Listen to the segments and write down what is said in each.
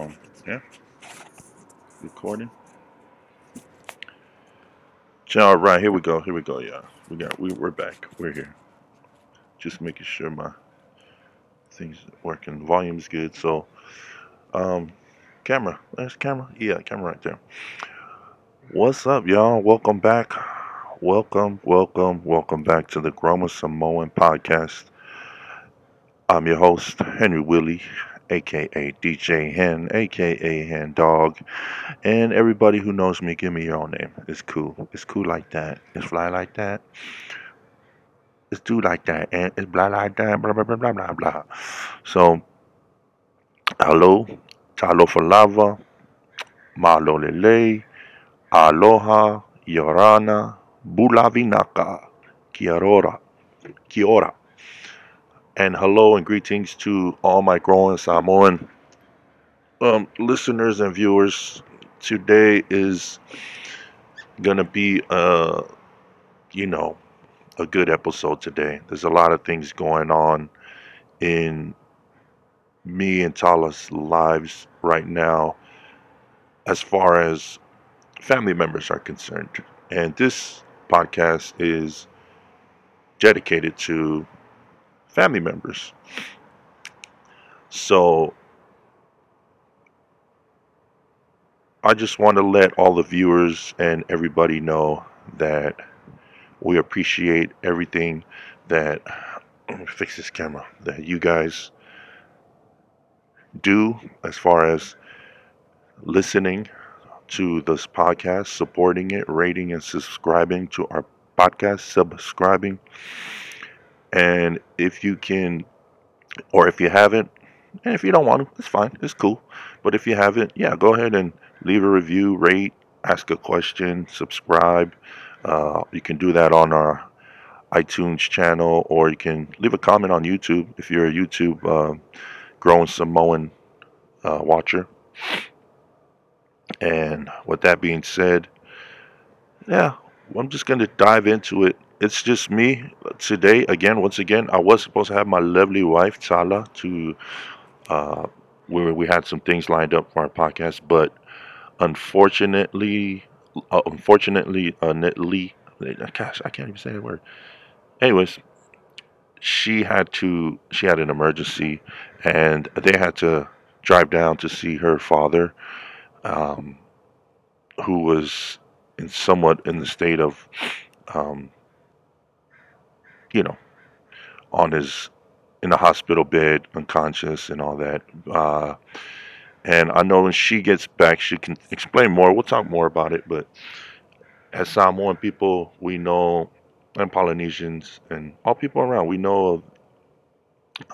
Yeah, recording. All right, here we go. Here we go. Yeah, we're back. We're here. Just making sure my things working. Volume's good. So, um, camera. There's camera. Yeah, camera right there. What's up, y'all? Welcome back. Welcome back to the Groma Samoan podcast. I'm your host, Henry Willie, aka DJ Hen, aka Hen Dog. And everybody who knows me, give me your own name. It's cool. It's cool like that. It's fly like that. It's do like that. And it's blah like that. Blah blah blah blah blah blah. So hello, talo for lava, malo lele, aloha, yorana, bulavinaka, kiorora, kiora. And hello and greetings to all my growing Samoan listeners and viewers. Today is gonna be you know a good episode today. There's a lot of things going on in me and Tala's lives right now as far as family members are concerned. And this podcast is dedicated to family members. So I just want to let all the viewers and everybody know that we appreciate everything that let me fix this camera that you guys do as far as listening to this podcast, supporting it, rating and subscribing to our podcast, subscribing. And if you can, or if you haven't, and if you don't want to, it's fine, it's cool. But if you haven't, yeah, go ahead and leave a review, rate, ask a question, subscribe. You can do that on our iTunes channel, or you can leave a comment on YouTube if you're a YouTube growing Samoan watcher. And with that being said, yeah, I'm just going to dive into it. It's just me today. Again, once again, I was supposed to have my lovely wife, Tala, to uh, where we had some things lined up for our podcast, but unfortunately, unfortunately, gosh, I can't even say that word. Anyways, she had an emergency, and they had to drive down to see her father, um, who was in somewhat in the state of, um, you know, on his in the hospital bed, unconscious and all that. And I know when she gets back, she can explain more. We'll talk more about it. But as Samoan people, we know, and Polynesians and all people around, we know of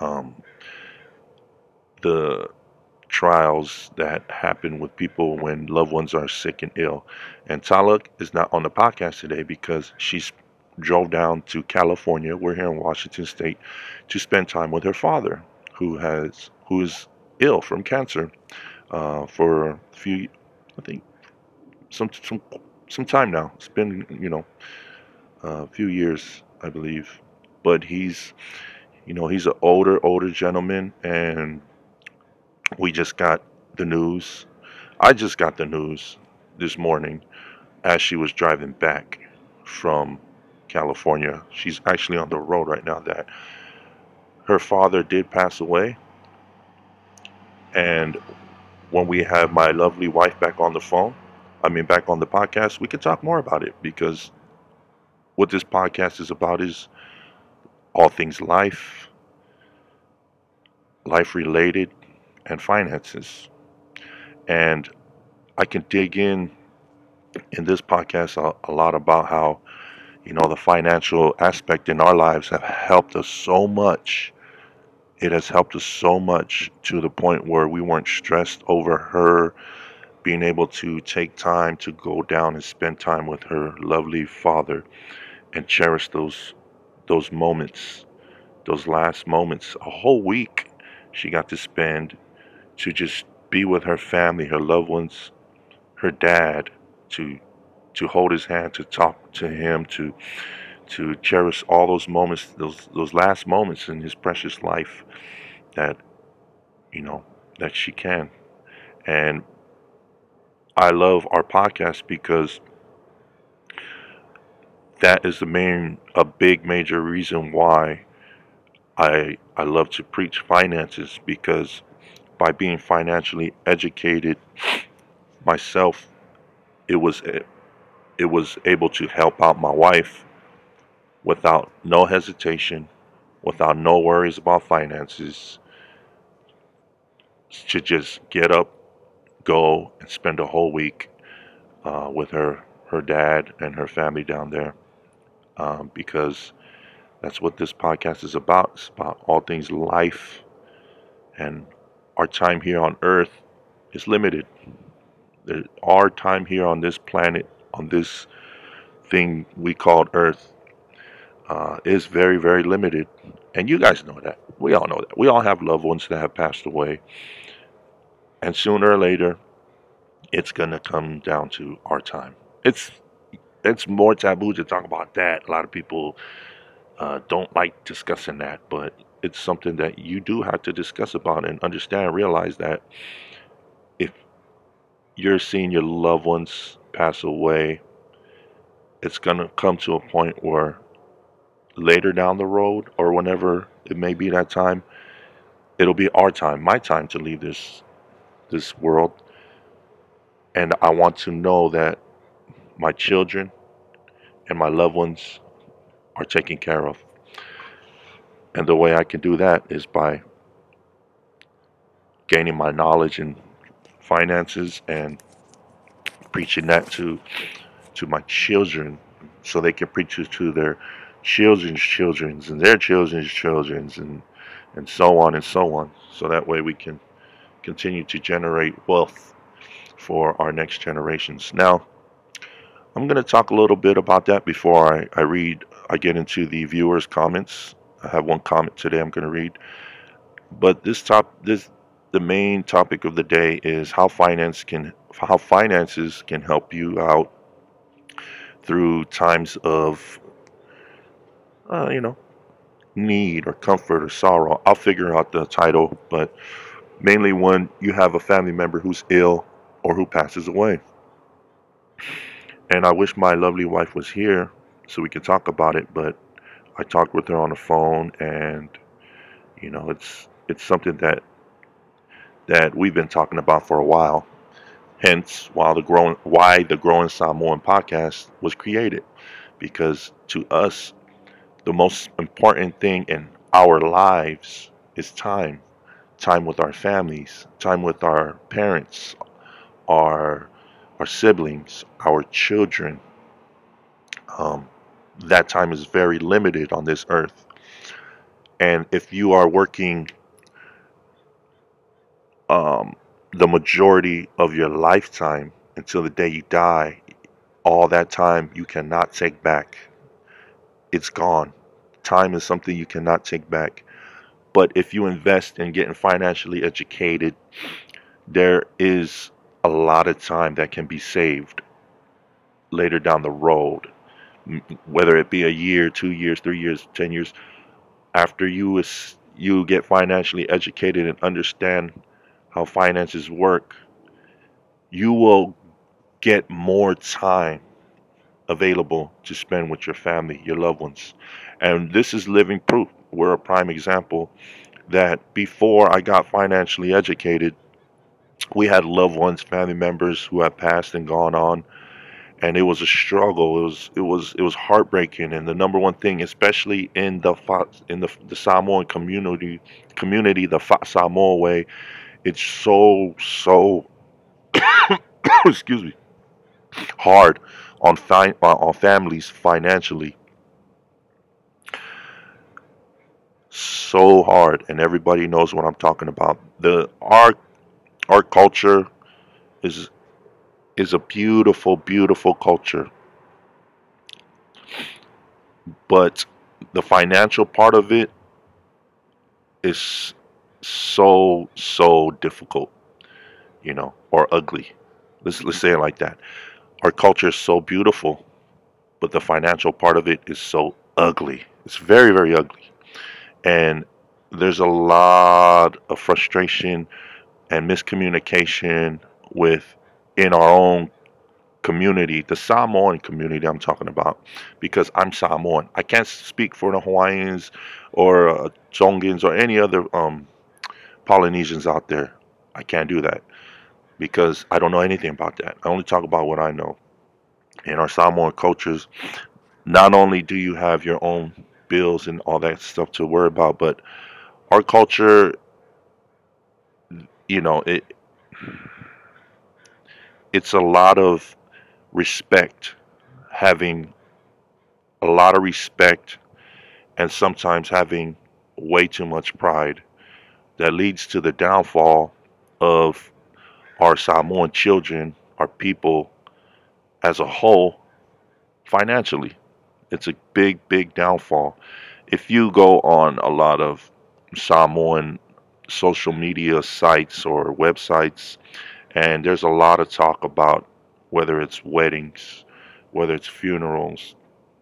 the trials that happen with people when loved ones are sick and ill. And Taluk is not on the podcast today because she's drove down to California. We're here in Washington State to spend time with her father, who is ill from cancer for a few, I think, some some some time now. It's been a few years, I believe. But he's an older gentleman, and we just got the news. I just got the news this morning as she was driving back from California. She's actually on the road right now that her father did pass away. And when we have my lovely wife back on the phone, I mean, back on the podcast, we can talk more about it because what this podcast is about is all things life, life related, and finances. And I can dig in this podcast a lot about how the financial aspect in our lives have helped us so much. It has helped us so much to the point where we weren't stressed over her being able to take time to go down and spend time with her lovely father and cherish those moments, those last moments. A whole week she got to spend to just be with her family, her loved ones, her dad, to hold his hand, to talk to him, to cherish all those moments, those last moments in his precious life that you know that she can. And I love our podcast because that is a big major reason why I love to preach finances, because by being financially educated myself, it was it was able to help out my wife without no hesitation, without no worries about finances, to just get up, go, and spend a whole week with her dad and her family down there, because that's what this podcast is about. It's about all things life, and our time here on Earth is limited. Our time here on this planet, on this thing we called Earth, is very, very limited. And you guys know that. We all know that. We all have loved ones that have passed away. And sooner or later, it's going to come down to our time. It's it's more taboo to talk about that. A lot of people don't like discussing that, but it's something that you do have to discuss about and understand, realize that if you're seeing your loved ones pass away, it's going to come to a point where later down the road, or whenever it may be that time, it'll be our time, my time, to leave this world. And I want to know that my children and my loved ones are taken care of. And the way I can do that is by gaining my knowledge in finances and preaching that to my children, so they can preach it to their children's children's and their children's children's, and so on and so on. So that way we can continue to generate wealth for our next generations. Now, I'm going to talk a little bit about that before I get into the viewers' comments. I have one comment today I'm going to read. But the main topic of the day is how finances can help you out through times of you know, need or comfort or sorrow. I'll figure out the title, but mainly when you have a family member who's ill or who passes away. And I wish my lovely wife was here so we could talk about it, but I talked with her on the phone, and it's something that we've been talking about for a while. Hence, why the Growing Samoan podcast was created, because to us, the most important thing in our lives is time. Time with our families, time with our parents, our our siblings, our children. Um, that time is very limited on this earth. And if you are working um, the majority of your lifetime until the day you die, all that time you cannot take back. It's gone. Time is something you cannot take back. But if you invest in getting financially educated, there is a lot of time that can be saved later down the road, whether it be a year, 2 years, 3 years, 10 years. After you get financially educated and understand how finances work, you will get more time available to spend with your family, your loved ones. And this is living proof. We're a prime example that before I got financially educated, we had loved ones, family members who had passed and gone on, and it was a struggle. It was heartbreaking. And the number one thing, especially in the Samoan community, the Samoa way, it's so excuse me, hard on families financially, so hard. And everybody knows what I'm talking about. The our our culture is is a beautiful, beautiful culture, but the financial part of it is so difficult, or ugly. Let's say it like that. Our culture is so beautiful, but the financial part of it is so ugly. It's very, very ugly. And there's a lot of frustration and miscommunication with in our own community, the Samoan community I'm talking about, because I'm Samoan. I can't speak for the Hawaiians or Tongans or any other Polynesians out there. I can't do that because I don't know anything about that. I only talk about what I know. In our Samoan cultures, not only do you have your own bills and all that stuff to worry about, but our culture, you know, it's a lot of respect, having a lot of respect, and sometimes having way too much pride that leads to the downfall of our Samoan children, our people as a whole, financially. It's a big, big downfall. If you go on a lot of Samoan social media sites or websites, and there's a lot of talk about whether it's weddings, whether it's funerals,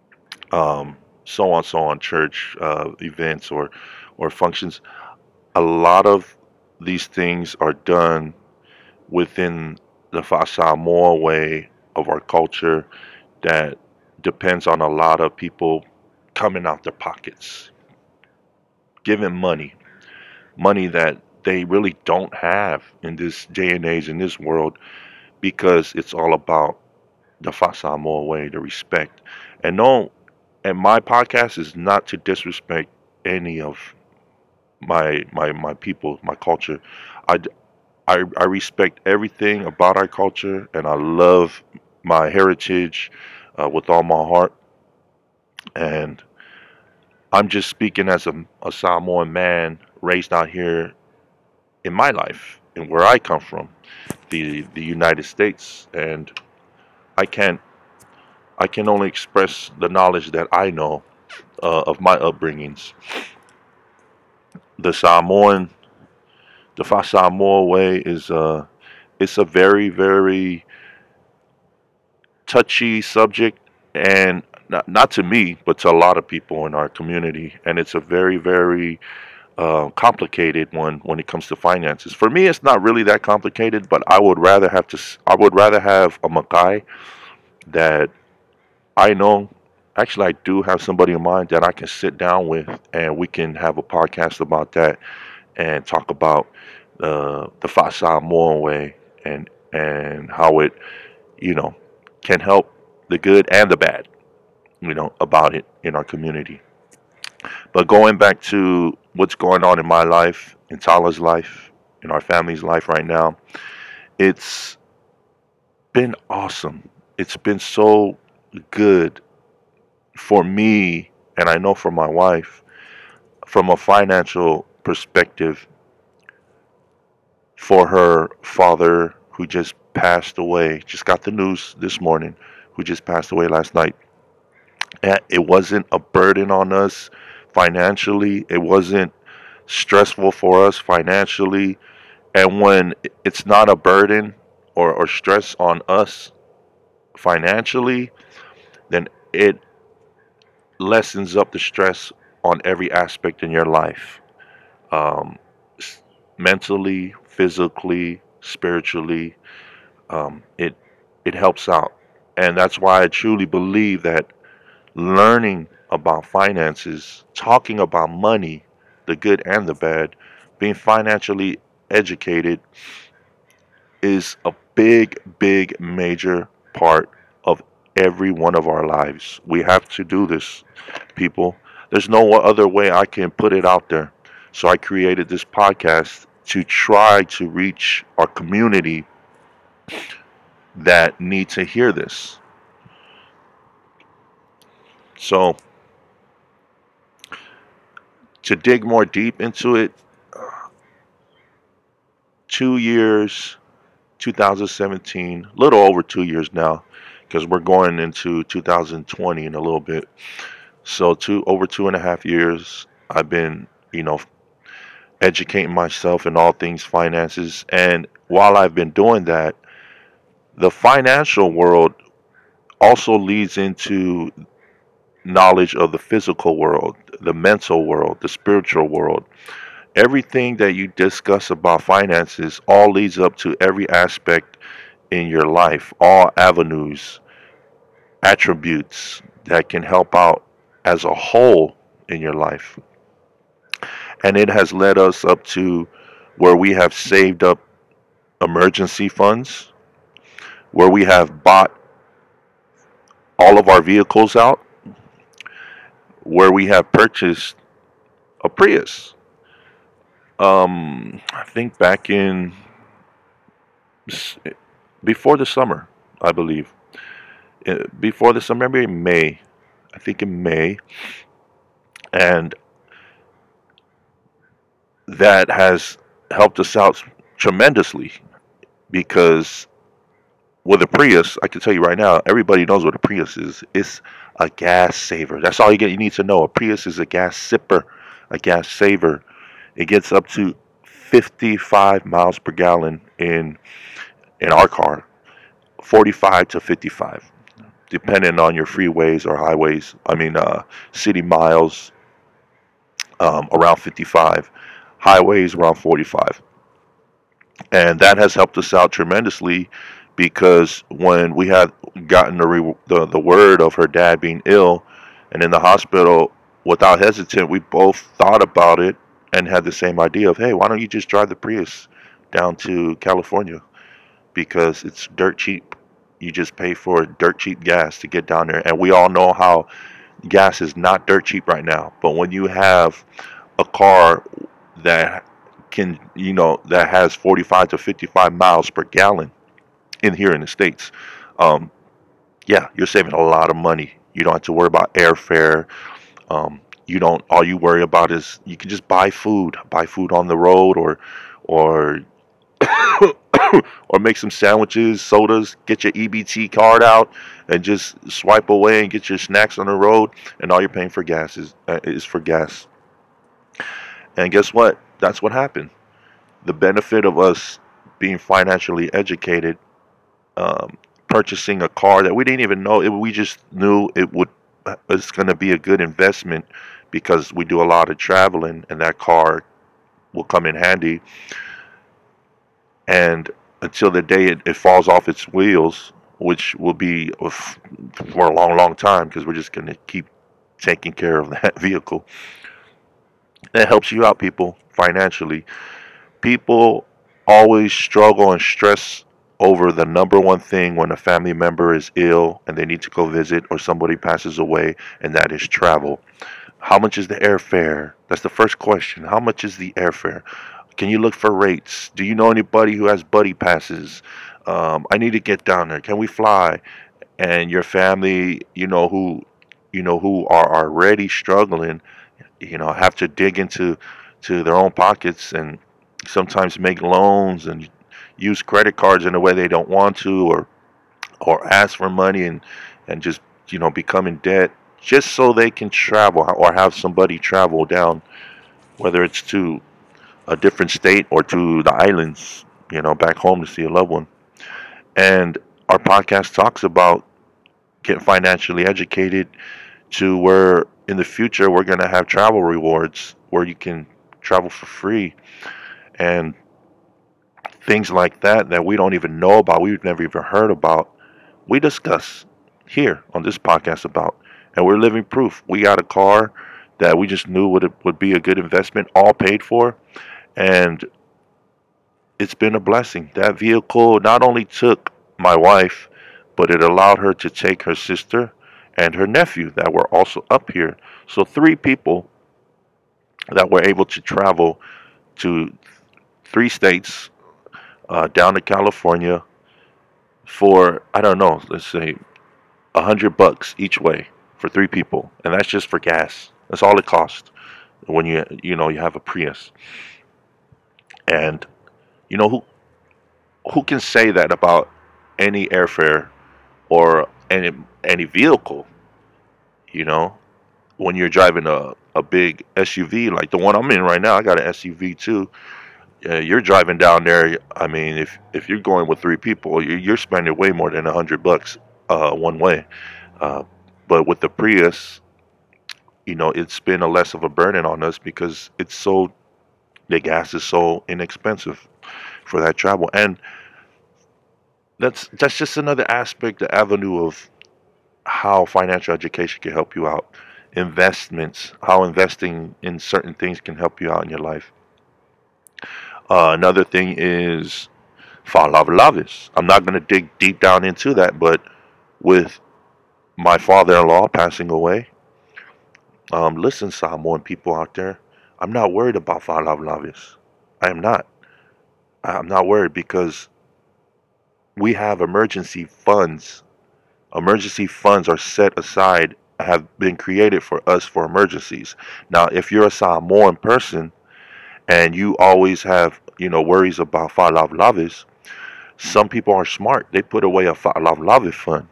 so on, church events or functions. A lot of these things are done within the Samoa way of our culture that depends on a lot of people coming out their pockets, giving money that they really don't have in this day and age, in this world, because it's all about the Samoa way, the respect. And no, and my podcast is not to disrespect any of my people, my culture. I, I respect everything about our culture, and I love my heritage with all my heart. And I'm just speaking as a Samoan man raised out here in my life and where I come from, the United States. And I can I can only express the knowledge that I know of my upbringings. The Samoan, the Fa Samoa way is it's a very very touchy subject, and not to me, but to a lot of people in our community. And it's a very very complicated one when it comes to finances. For me, it's not really that complicated, but I would rather have a Makai that I know. Actually, I do have somebody in mind that I can sit down with, and we can have a podcast about that and talk about the Fasa Moan way and how it, you know, can help the good and the bad, about it in our community. But going back to what's going on in my life, in Tala's life, in our family's life right now, it's been awesome. It's been so good for me, and I know for my wife, from a financial perspective, for her father who just passed away, just got the news this morning, who just passed away last night. And it wasn't a burden on us financially, it wasn't stressful for us financially. And when it's not a burden or stress on us financially, then it lessens up the stress on every aspect in your life, um, mentally, physically, spiritually. It helps out, and that's why I truly believe that learning about finances, talking about money, the good and the bad, being financially educated is a big, big, major part of every one of our lives. We have to do this, people. There's no other way I can put it out there. So I created this podcast to try to reach our community that need to hear this. So to dig more deep into it, 2 years, 2017, a little over 2 years now, because we're going into 2020 in a little bit. So over 2.5 years, I've been, educating myself in all things finances. And while I've been doing that, the financial world also leads into knowledge of the physical world, the mental world, the spiritual world. Everything that you discuss about finances all leads up to every aspect in your life, all avenues, attributes that can help out as a whole in your life. And it has led us up to where we have saved up emergency funds, where we have bought all of our vehicles out, where we have purchased a Prius. I think back in before the summer, I believe. Before the summer, maybe in May. I think in May, and that has helped us out tremendously because with a Prius, I can tell you right now, everybody knows what a Prius is. It's a gas saver. That's all you need to know. A Prius is a gas sipper, a gas saver. It gets up to 55 miles per gallon in our car, 45 to 55, depending on your freeways or highways. I mean, city miles around 55, highways around 45. And that has helped us out tremendously because when we had gotten the word of her dad being ill and in the hospital, without hesitant, we both thought about it and had the same idea of, hey, why don't you just drive the Prius down to California because it's dirt cheap. You just pay for dirt cheap gas to get down there, and we all know how gas is not dirt cheap right now. But when you have a car that that has 45 to 55 miles per gallon in here in the states, um, yeah, you're saving a lot of money. You don't have to worry about airfare. You don't. All you worry about is you can just buy food on the road, or or make some sandwiches, sodas, get your EBT card out, and just swipe away and get your snacks on the road. And all you're paying for gas is for gas. And guess what? That's what happened. The benefit of us being financially educated, purchasing a car that we didn't even know, we just knew it's going to be a good investment because we do a lot of traveling, and that car will come in handy. And until the day it falls off its wheels, which will be for a long, long time because we're just going to keep taking care of that vehicle. That helps you out, people, financially. People always struggle and stress over the number one thing when a family member is ill and they need to go visit or somebody passes away, and that is travel. How much is the airfare? That's the first question. How much is the airfare? Can you look for rates? Do you know anybody who has buddy passes? I need to get down there. Can we fly? And your family, who are already struggling, have to dig into their own pockets and sometimes make loans and use credit cards in a way they don't want to, or ask for money and just become in debt just so they can travel or have somebody travel down, whether it's to a different state or to the islands, back home to see a loved one. And our podcast talks about getting financially educated to where in the future we're going to have travel rewards where you can travel for free and things like that we don't even know about, we've never even heard about. We discuss here on this podcast about, and we're living proof. We got a car that we just knew would be a good investment, all paid for, and it's been a blessing. That vehicle not only took my wife, but it allowed her to take her sister and her nephew that were also up here. So three people that were able to travel to three states, down to California for, I don't know, let's say $100 each way for three people, and that's just for gas. That's all it costs when you have a Prius. And you know who can say that about any airfare or any vehicle? You know, when you're driving a big SUV like the one I'm in right now, I got an SUV too. You're driving down there. I mean, if you're going with three people, you're spending way more than $100 one way. Uh, but with the Prius, it's been a less of a burden on us because it's so The gas is so inexpensive for that travel, and that's just another aspect, the avenue of how financial education can help you out. Investments, how investing in certain things can help you out in your life. Another thing is Falavlavis. I'm not going to dig deep down into that, but with my father-in-law passing away, listen, Samoan people out there, I'm not worried about Falavlavis. I am not. I'm not worried because we have emergency funds. Emergency funds are set aside, have been created for us for emergencies. Now, if you're a Samoan person and you always have, worries about Falavlavis, some people are smart. They put away a Falavlavis fund.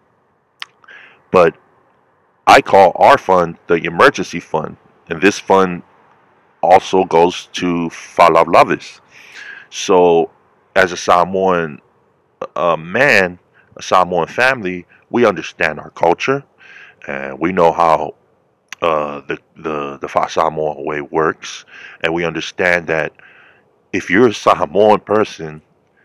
But I call our fund the emergency fund. And this fund also goes to Falavlavis. So, as a Samoan man, a Samoan family, we understand our culture and we know how the Samoan way works, and we understand that if you're a Samoan person,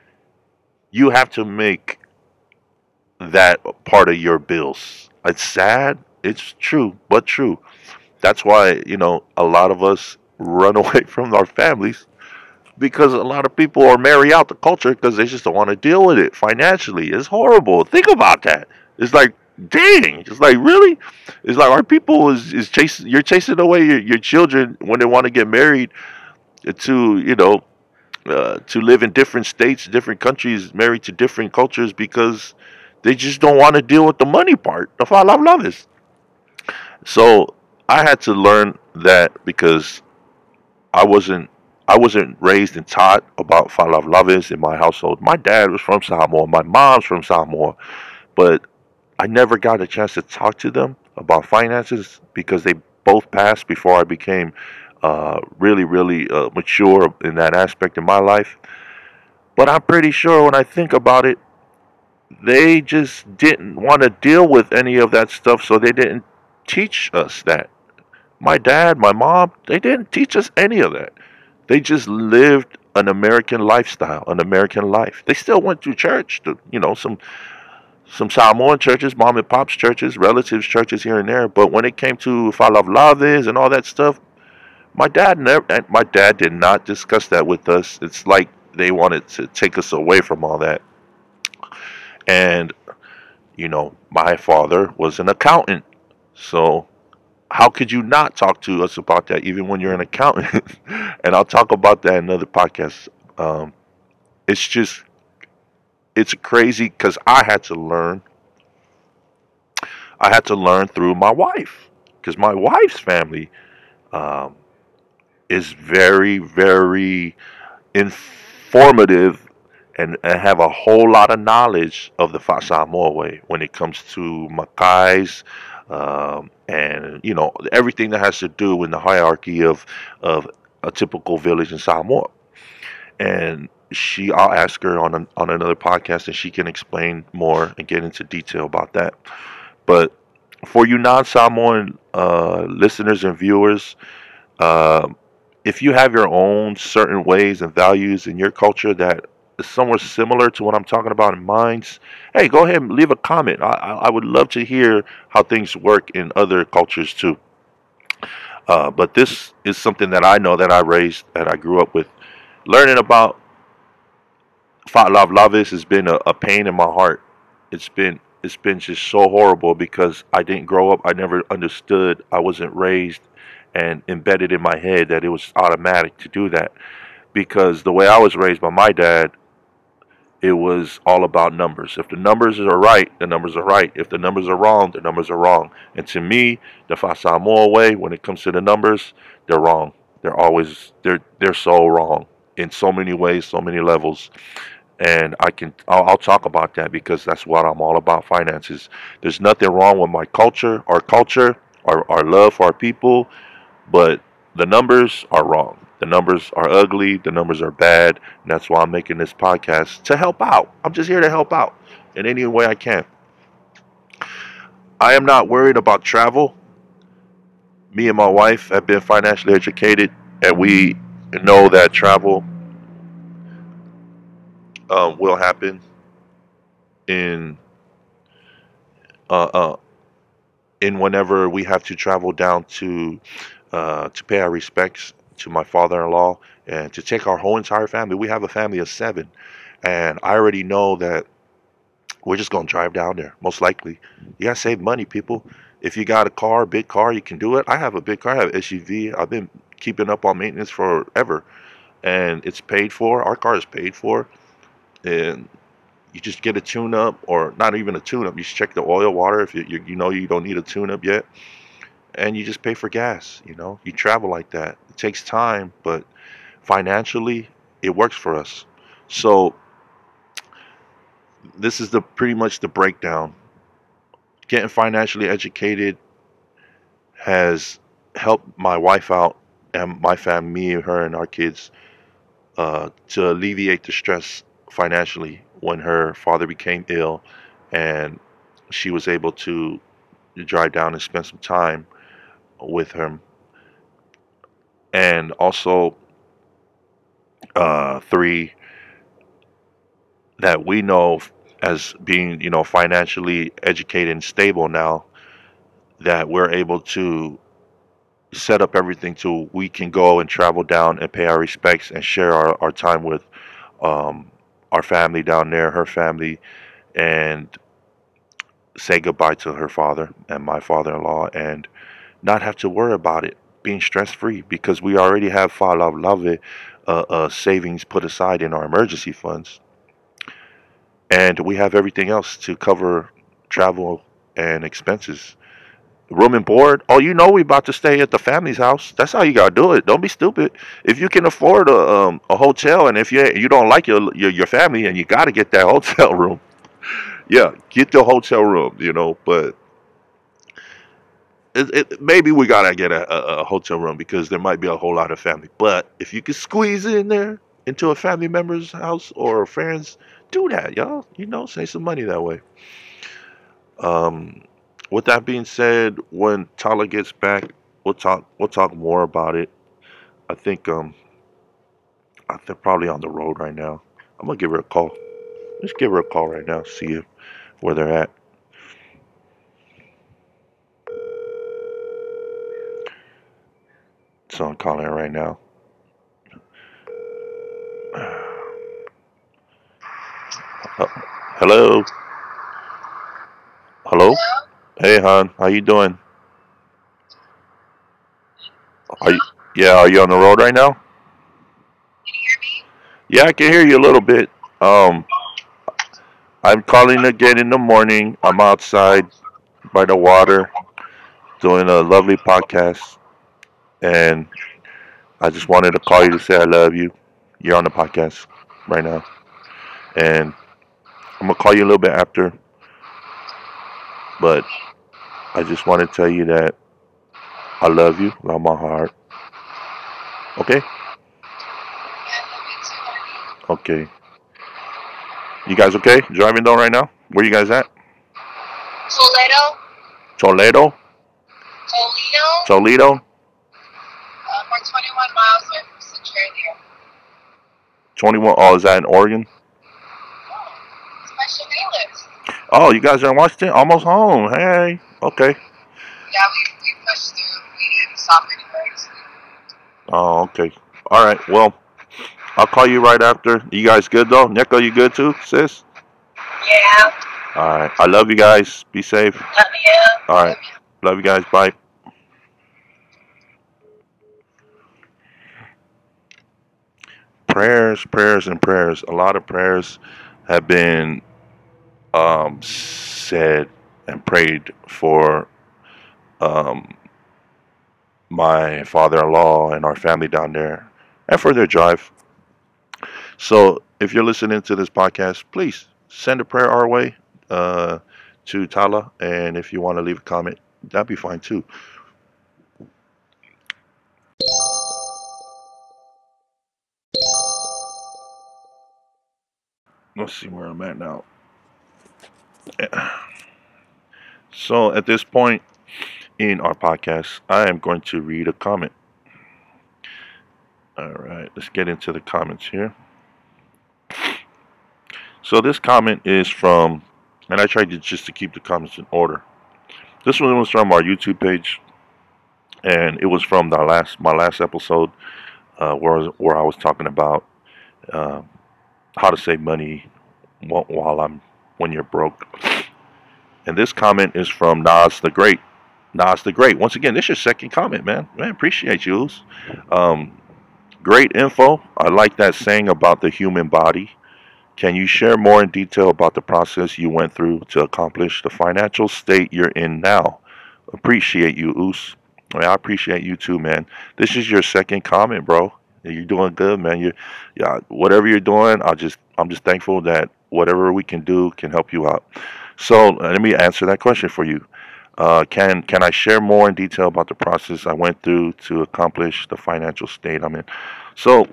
you have to make that part of your bills. It's sad, it's true, but true. That's why a lot of us run away from our families because a lot of people are marry out the culture because they just don't want to deal with it financially. It's horrible. Think about that. It's like, dang. It's like, really? It's like our people is chasing. You're chasing away your children when they want to get married to to live in different states, different countries, married to different cultures because they just don't want to deal with the money part. The love is. So I had to learn that because I wasn't I wasn't raised and taught about Falavlavis in my household. My dad was from Samoa, my mom's from Samoa, but I never got a chance to talk to them about finances because they both passed before I became really, really mature in that aspect of my life. But I'm pretty sure when I think about it, they just didn't want to deal with any of that stuff, so they didn't teach us that. My dad, my mom, they didn't teach us any of that. They just lived an American lifestyle, an American life. They still went to church, some Samoan churches, mom and pop's churches, relatives churches here and there. But when it came to falavlaves and all that stuff, my dad did not discuss that with us. It's like they wanted to take us away from all that. And my father was an accountant, so how could you not talk to us about that even when you're an accountant? And I'll talk about that in another podcast. Um, it's just it's crazy because I had to learn through my wife because my wife's family um, is very, very informative and have a whole lot of knowledge of the Samoa way when it comes to Macais, and everything that has to do with the hierarchy of a typical village in Samoa. And I'll ask her on another podcast, and she can explain more and get into detail about that. But for you non-Samoan listeners and viewers, um, if you have your own certain ways and values in your culture that is somewhat similar to what I'm talking about in mine, hey, go ahead and leave a comment. I would love to hear how things work in other cultures too. But this is something that I know that I grew up with. Learning about Love Lavis has been a pain in my heart. It's been just so horrible because I didn't grow up. I never understood. I wasn't raised and embedded in my head that it was automatic to do that. Because the way I was raised by my dad, it was all about numbers. If the numbers are right, the numbers are right. If the numbers are wrong, the numbers are wrong. And to me, the Fasamoa way, when it comes to the numbers, they're wrong. They're so wrong in so many ways, so many levels. And I'll talk about that because that's what I'm all about, finances. There's nothing wrong with my culture, our love for our people, but the numbers are wrong. The numbers are ugly. The numbers are bad. And that's why I'm making this podcast to help out. I'm just here to help out in any way I can. I am not worried about travel. Me and my wife have been financially educated, and we know that travel will happen in uh, uh, in whenever we have to travel down to pay our respects to my father-in-law and to take our whole entire family. We have a family of seven, and I already know that we're just gonna drive down there. Most likely, you gotta save money, people. If you got a car, big car, you can do it. I have a big car. I have an SUV. I've been keeping up on maintenance forever, and it's paid for. Our car is paid for, and you just get a tune up, or not even a tune up. You just check the oil, water if you know you don't need a tune up yet, and you just pay for gas. You travel like that. It takes time, but financially, it works for us. So this is the pretty much the breakdown. Getting financially educated has helped my wife out and my family, me, her, and our kids, to alleviate the stress financially when her father became ill, and she was able to drive down and spend some time with him. And also, three, that we know as being, financially educated and stable now, that we're able to set up everything so we can go and travel down and pay our respects and share our time with um, our family down there, her family, and say goodbye to her father and my father-in-law, and not have to worry about it, being stress-free, because we already have Falav Lave savings put aside in our emergency funds, and we have everything else to cover travel and expenses. Room and board. Oh, we about to stay at the family's house. That's how you gotta do it. Don't be stupid. If you can afford a hotel, and if you don't like your family, and you gotta get that hotel room, yeah, get the hotel room. But maybe we gotta get a hotel room because there might be a whole lot of family. But if you can squeeze in there into a family member's house or a friend's, do that, y'all. Save some money that way. Um, with that being said, when Tyler gets back, we'll talk more about it. I think they're probably on the road right now. I'm gonna give her a call. Let's give her a call right now, see where they're at. So I'm calling her right now. Uh, hello, hello. Hey, hon, how you doing? Are you, yeah, are you on the road right now? Yeah, I can hear you a little bit. Um, I'm calling again in the morning. I'm outside by the water doing a lovely podcast, and I just wanted to call you to say I love you. You're on the podcast right now, and I'm gonna call you a little bit after, but I just want to tell you that I love you with all my heart. Okay? Okay. You guys okay? Driving down right now? Where you guys at? Toledo. Toledo? Toledo. Toledo? We're 21 miles away from Centralia. 21. Oh, is that in Oregon? Oh, it's my Chemelis. Oh, you guys are in Washington? Almost home. Hey. Okay. Yeah, we pushed through. We didn't stop anywhere. Oh, okay. All right. Well, I'll call you right after. You guys good though? Nico, you good too, sis? Yeah. All right. I love you guys. Be safe. Love you. All right. Love you guys. Bye. Prayers, prayers, and prayers. A lot of prayers have been said and prayed for um, my father-in-law and our family down there, and for their drive. So, if you're listening to this podcast, please send a prayer our way uh, to Tala, and if you want to leave a comment, that'd be fine too. Let's see where I'm at now. So, at this point in our podcast, I am going to read a comment. All right, let's get into the comments here. So this comment is from, and I tried to just to keep the comments in order. This one was from our YouTube page, and it was from the last my last episode, where I was talking about uh, how to save money while I'm when you're broke. And this comment is from Nas the Great. Nas the Great. Once again, this is your second comment, man. Man, appreciate you. Um, Great info. I like that saying about the human body. Can you share more in detail about the process you went through to accomplish the financial state you're in now? Appreciate you, Oos. I appreciate you too, man. This is your second comment, bro. You're doing good, man. Yeah, whatever you're doing, I'm just thankful that whatever we can do can help you out. So let me answer that question for you. Can I share more in detail about the process I went through to accomplish the financial state I'm in? So,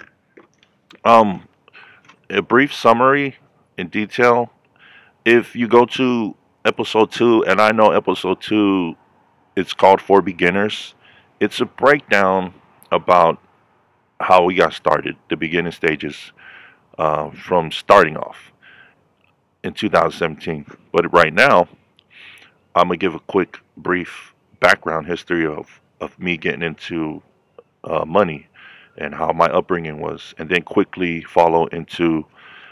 um, a brief summary in detail. If you go to episode two, and I know episode two, it's called For Beginners. It's a breakdown about how we got started, the beginning stages, from starting off in 2017. But right now, I'm gonna give a quick, brief background history of me getting into money and how my upbringing was, and then quickly follow into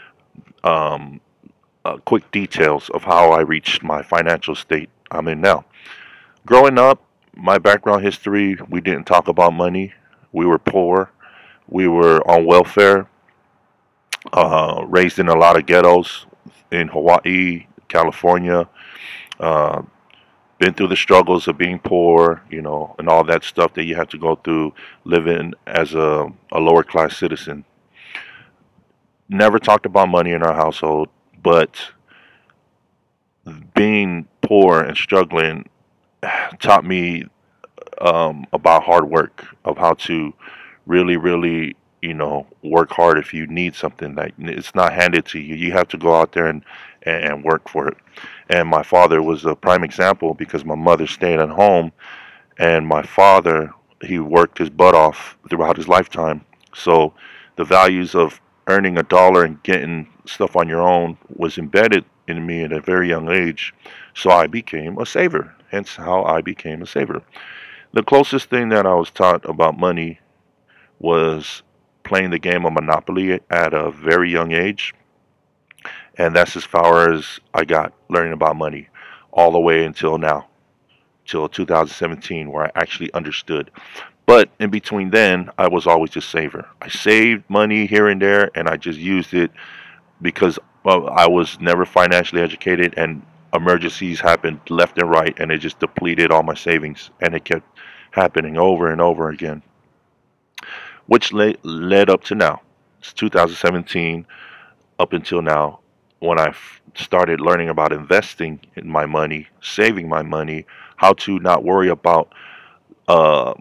um, quick details of how I reached my financial state I'm in now. Growing up, my background history, we didn't talk about money. We were poor. We were on welfare, raised in a lot of ghettos in Hawaii, California. Uh, been through the struggles of being poor, and all that stuff that you have to go through living as a lower class citizen. Never talked about money in our household, but being poor and struggling taught me about hard work, of how to really, really, work hard if you need something that it's not handed to you. You have to go out there and work for it. And my father was a prime example because my mother stayed at home, and my father, he worked his butt off throughout his lifetime. So the values of earning a dollar and getting stuff on your own was embedded in me at a very young age. So I became a saver. Hence how I became a saver. The closest thing that I was taught about money was playing the game of Monopoly at a very young age. And that's as far as I got learning about money, all the way until now, till 2017, where I actually understood. But in between then, I was always a saver. I saved money here and there, and I just used it because, well, I was never financially educated, and emergencies happened left and right, and it just depleted all my savings, and it kept happening over and over again, which led up to now. It's 2017 up until now, when I started learning about investing in my money, saving my money, how to not worry about uh,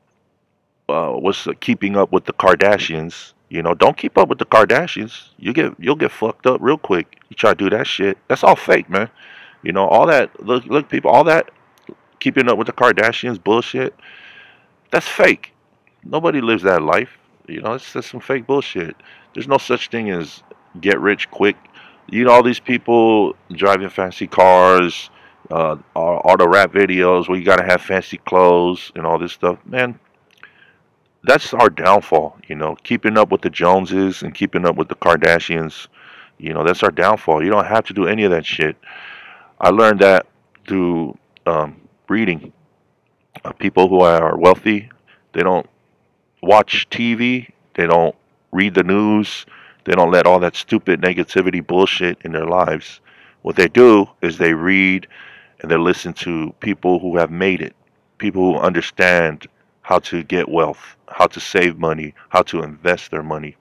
what's keeping up with the Kardashians. Don't keep up with the Kardashians. You'll get fucked up real quick. You try to do that shit. That's all fake, man. All that look people, all that keeping up with the Kardashians bullshit. That's fake. Nobody lives that life. It's just some fake bullshit. There's no such thing as get rich quick. All these people driving fancy cars, all the rap videos where you gotta have fancy clothes and all this stuff. Man, that's our downfall. Keeping up with the Joneses and keeping up with the Kardashians. That's our downfall. You don't have to do any of that shit. I learned that through reading. People who are wealthy, they don't watch TV, they don't read the news, they don't let all that stupid negativity bullshit in their lives. What they do is they read and they listen to people who have made it, people who understand how to get wealth, how to save money, how to invest their money.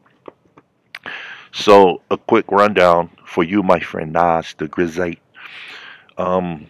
So, a quick rundown for you, my friend Nas, the Grizzite. Um,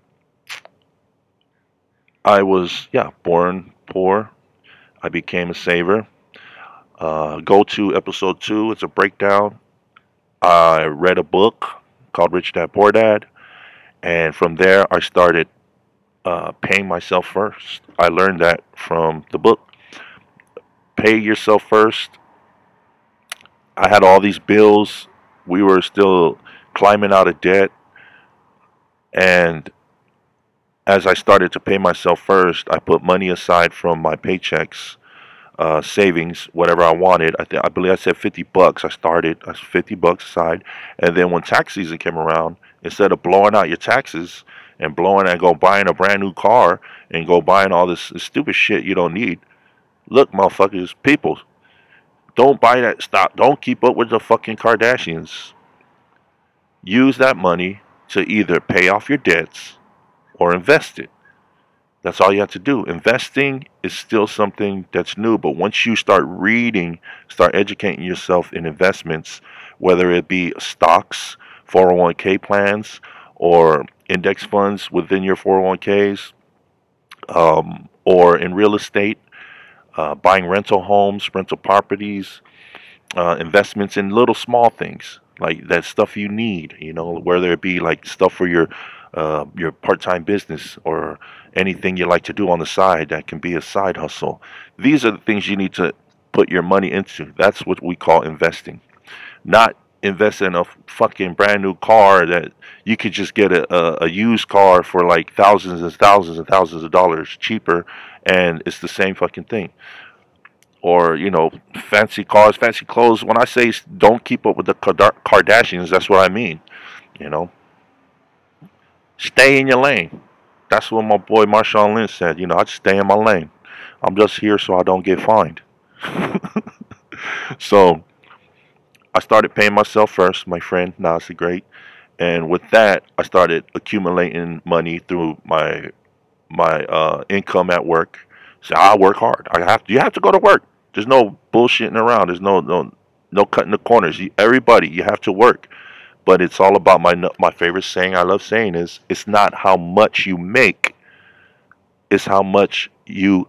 I was, yeah, born poor. I became a saver. Go to episode two. It's a breakdown. I read a book called Rich Dad Poor Dad, and from there I started paying myself first. I learned that from the book. pay yourself first. I had all these bills. We were still climbing out of debt, and as I started to pay myself first, I put money aside from my paychecks, savings, whatever I wanted. I believe I said $50. I started $50 aside, and then when tax season came around, instead of blowing out your taxes and blowing and go buying a brand new car and go buying all this stupid shit you don't need. Look, motherfuckers, people, don't buy that stock. Don't keep up with the fucking Kardashians. Use that money to either pay off your debts or invest it. That's all you have to do. Investing is still something that's new, but once you start reading, start educating yourself in investments, whether it be stocks, 401k plans, or index funds within your 401ks, or in real estate, buying rental homes, rental properties, investments in little small things like that stuff you need, whether it be like stuff for your part-time business or anything you like to do on the side that can be a side hustle. These are the things you need to put your money into. That's what we call investing. Not invest in a fucking brand new car that you could just get a used car for like thousands and thousands and thousands of dollars cheaper, and it's the same fucking thing. Or fancy cars, fancy clothes. When I say don't keep up with the Kardashians, that's what I mean. You know, stay in your lane. That's what my boy Marshawn Lynch said. I just stay in my lane. I'm just here so I don't get fined. So I started paying myself first, my friend Nas the Great, and with that, I started accumulating money through my income at work. So I work hard. You have to go to work. There's no bullshitting around. There's no cutting the corners. Everybody, you have to work. But it's all about my favorite saying I love saying is it's not how much you make, it's how much you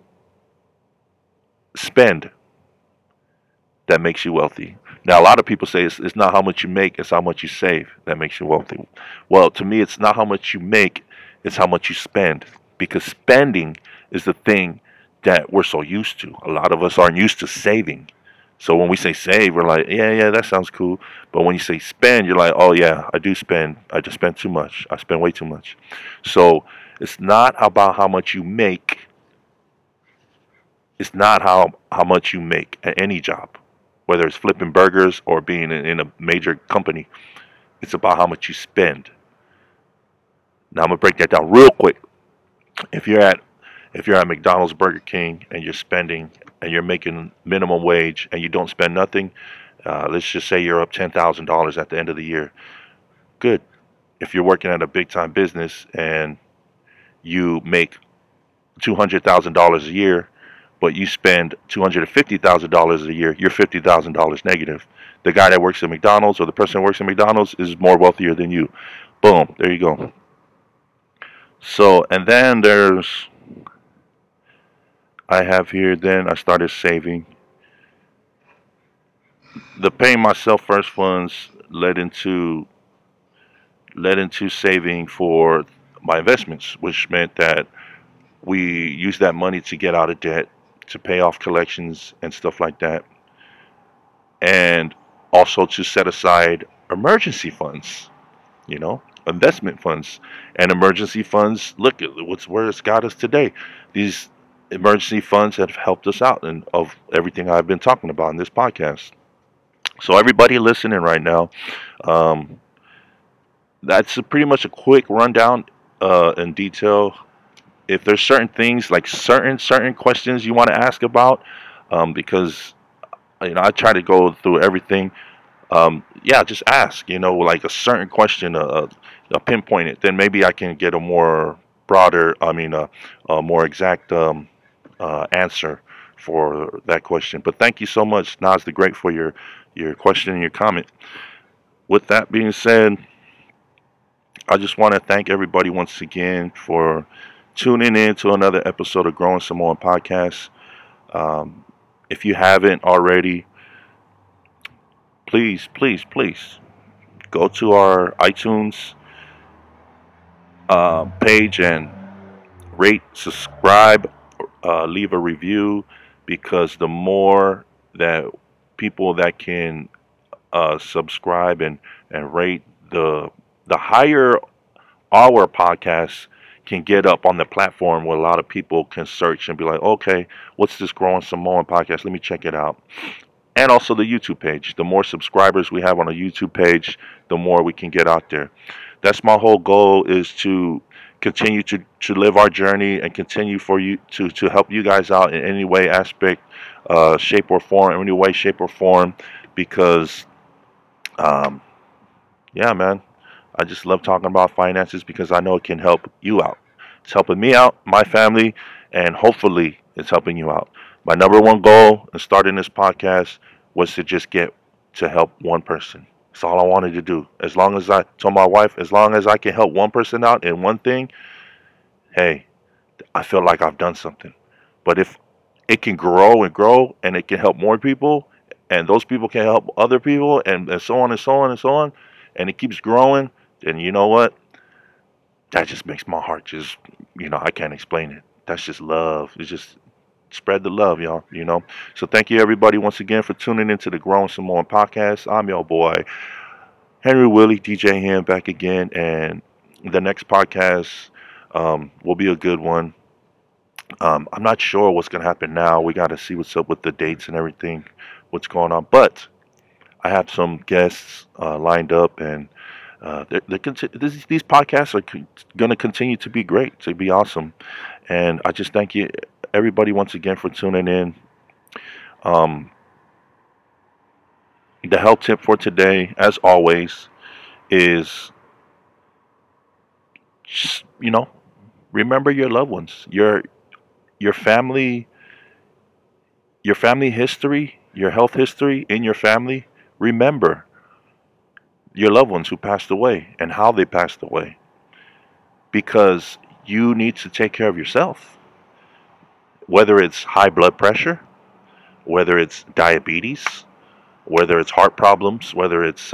spend that makes you wealthy. Now, a lot of people say it's not how much you make, it's how much you save that makes you wealthy. Well, to me, it's not how much you make, it's how much you spend. Because spending is the thing that we're so used to. A lot of us aren't used to saving. So when we say save, we're like, yeah, yeah, that sounds cool. But when you say spend, you're like, oh, yeah, I do spend. I just spend too much. I spend way too much. So it's not about how much you make. It's not how much you make at any job, whether it's flipping burgers or being in a major company. It's about how much you spend. Now I'm gonna break that down real quick. If you're at McDonald's, Burger King, and you're spending and you're making minimum wage and you don't spend nothing, let's just say you're up $10,000 at the end of the year. Good. If you're working at a big time business and you make $200,000 a year, but you spend $250,000 a year, you're $50,000 negative. The guy that works at McDonald's or the person that works at McDonald's is more wealthier than you. Boom, there you go. So, and then I have here, then I started saving. The paying myself first funds led into saving for my investments, which meant that we used that money to get out of debt, to pay off collections and stuff like that, and also to set aside emergency funds, investment funds. And emergency funds, look at where it's got us today. These emergency funds have helped us out and of everything I've been talking about in this podcast. So everybody listening right now, um, that's pretty much a quick rundown in detail. If there's certain things like certain questions you want to ask about, because I try to go through everything. Yeah, just ask. Like a certain question, pinpoint it. Then maybe I can get a more broader, a more exact answer for that question. But thank you so much, Nas the Great, for your question and your comment. With that being said, I just want to thank everybody once again for tuning in to another episode of Growing Samoan Podcast. Um, if you haven't already, please, please, please go to our iTunes page and rate, subscribe, leave a review, because the more that people that can subscribe and rate, the higher our podcast can get up on the platform where a lot of people can search and be like, okay, what's this Growing Samoan podcast? Let me check it out. And also the YouTube page. The more subscribers we have on a YouTube page, the more we can get out there. That's my whole goal, is to continue to live our journey and continue for you to help you guys out in any way, aspect, shape or form, any way, shape or form, because um, yeah, man, I just love talking about finances because I know it can help you out. It's helping me out, my family, and hopefully it's helping you out. My number one goal in starting this podcast was to just get to help one person. That's all I wanted to do. As long as I told my wife, as long as I can help one person out in one thing, hey, I feel like I've done something. But if it can grow and it can help more people, and those people can help other people, and so on and so on and so on, and it keeps growing, then you know what? That just makes my heart just, I can't explain it. That's just love. It's just spread the love, y'all. So thank you, everybody, once again for tuning into the Growing Samoan podcast. I'm your boy, Henry Willie, DJ Hand, back again. And the next podcast will be a good one. I'm not sure what's going to happen now. We got to see what's up with the dates and everything, what's going on. But I have some guests lined up, and these podcasts are going to continue to be great, to be awesome. And I just thank you, everybody, once again for tuning in. Um, the health tip for today, as always, is just, remember your loved ones, your family, your family history, your health history in your family. Remember your loved ones who passed away and how they passed away, because you need to take care of yourself, whether it's high blood pressure, whether it's diabetes, whether it's heart problems, whether it's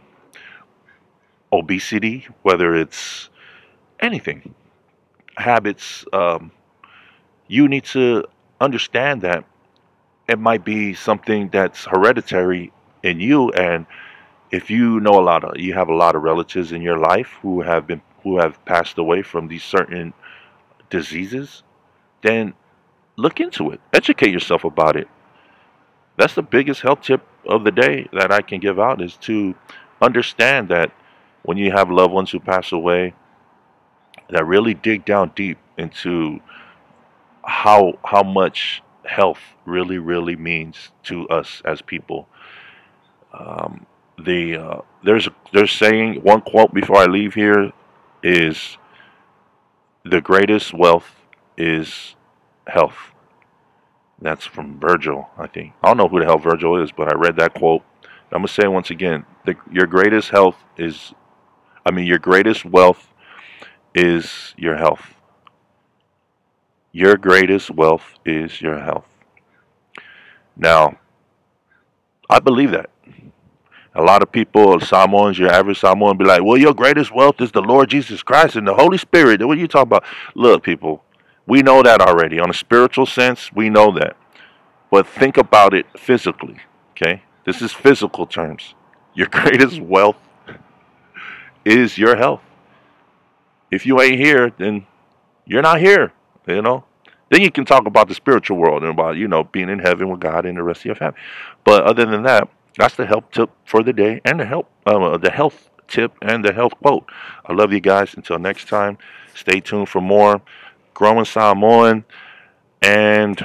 obesity, whether it's anything, habits. You need to understand that it might be something that's hereditary in you, and if you have a lot of relatives in your life who have passed away from these certain diseases, then look into it. Educate yourself about it. That's the biggest health tip of the day that I can give out, is to understand that when you have loved ones who pass away, that really dig down deep into how much health really means to us as people. Um, there's saying, one quote before I leave here is, the greatest wealth is health. That's from Virgil, I think. I don't know who the hell Virgil is, but I read that quote. I'm gonna say it once again: your greatest health is, your greatest wealth is your health. Your greatest wealth is your health. Now, I believe that. A lot of people, Samoans, your average Samoan, be like, well, your greatest wealth is the Lord Jesus Christ and the Holy Spirit. What are you talking about? Look, people, we know that already. On a spiritual sense, we know that. But think about it physically, okay? This is physical terms. Your greatest wealth is your health. If you ain't here, then you're not here, you know? Then you can talk about the spiritual world and about, being in heaven with God and the rest of your family. But other than that, that's the health tip for the day, and the health tip and the health quote. I love you guys. Until next time, stay tuned for more Growing Samoan, and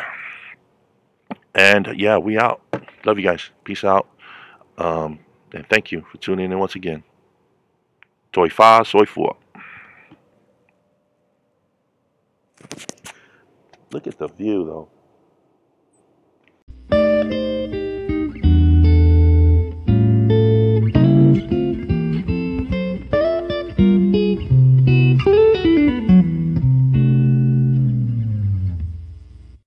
yeah, we out. Love you guys. Peace out. And thank you for tuning in once again. Toi fa, soy fua. Look at the view, though.